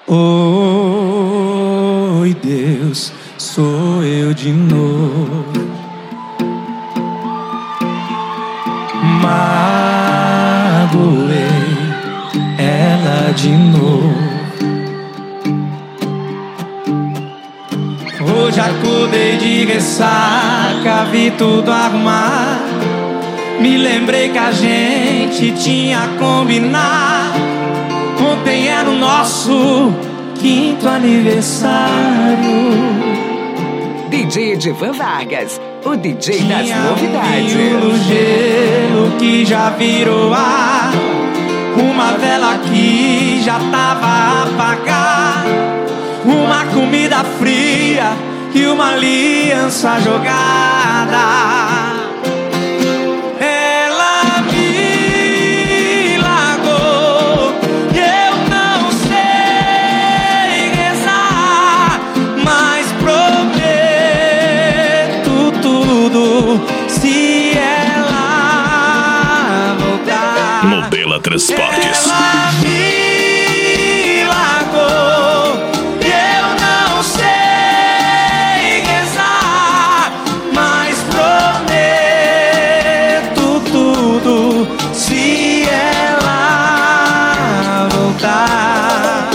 Oi, Deus, sou eu de novo. Magoei ela de novo. Hoje acordei de ressaca, vi tudo arrumar. Me lembrei que a gente tinha combinado. Ontem era o nosso 5º aniversário. DJ Edivan Vargas, o DJ das novidades. Tinha um vinho no gelo que já virou ar, uma vela que já tava apagada, uma comida fria e uma aliança jogada. Ela me largou e eu não sei rezar, mas prometo tudo se ela voltar. Modela Transportes. Ela me largou e eu não sei rezar, mas prometo tudo se ela voltar.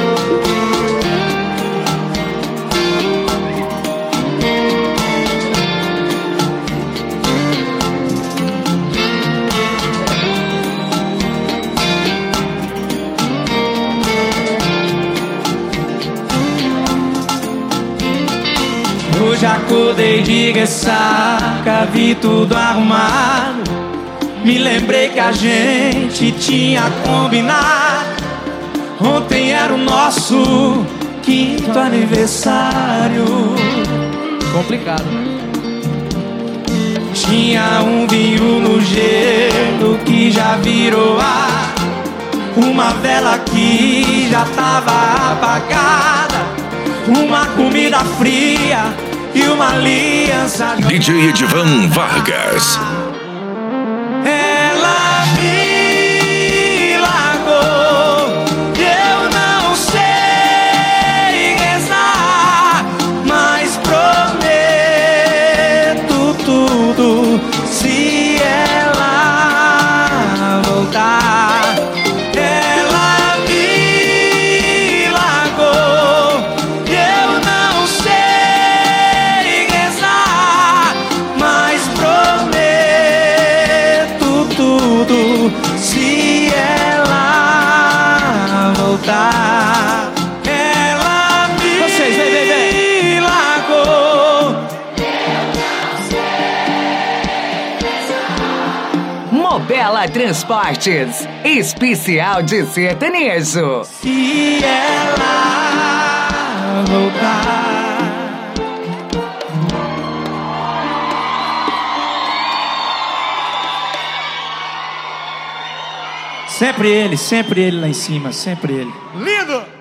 Hoje acordei de ressaca, vi tudo arrumado. Me lembrei que a gente tinha combinado. Ontem era o nosso 5º aniversário. Complicado, né? Tinha um vinho no gelo que já virou ar, uma vela que já tava apagada, uma comida fria e uma aliança. DJ Edivan Vargas. Ela me largou e eu não sei rezar, mas prometo tudo se ela voltar. Ela me largou e eu não sei rezar, mas prometo tudo se ela voltar. Ela me largou. Modela Transportes, especial de sertanejo. Se ela voltar. Sempre ele lá em cima, sempre ele. Lindo!